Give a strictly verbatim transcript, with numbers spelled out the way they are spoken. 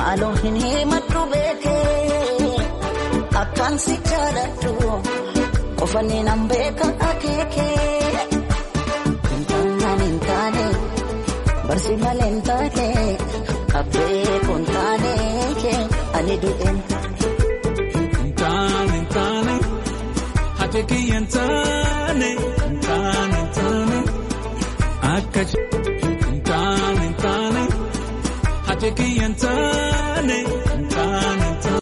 Maaloo hin himadhu beekee akkaan si jaaladhu qofanii nan beeka akeekee intaanaan intaane barsi malee intaane qabbee kontaane ani du'een intaane intaane hateekee intaane intaane intaane akka intaane intaane hateekee intaane.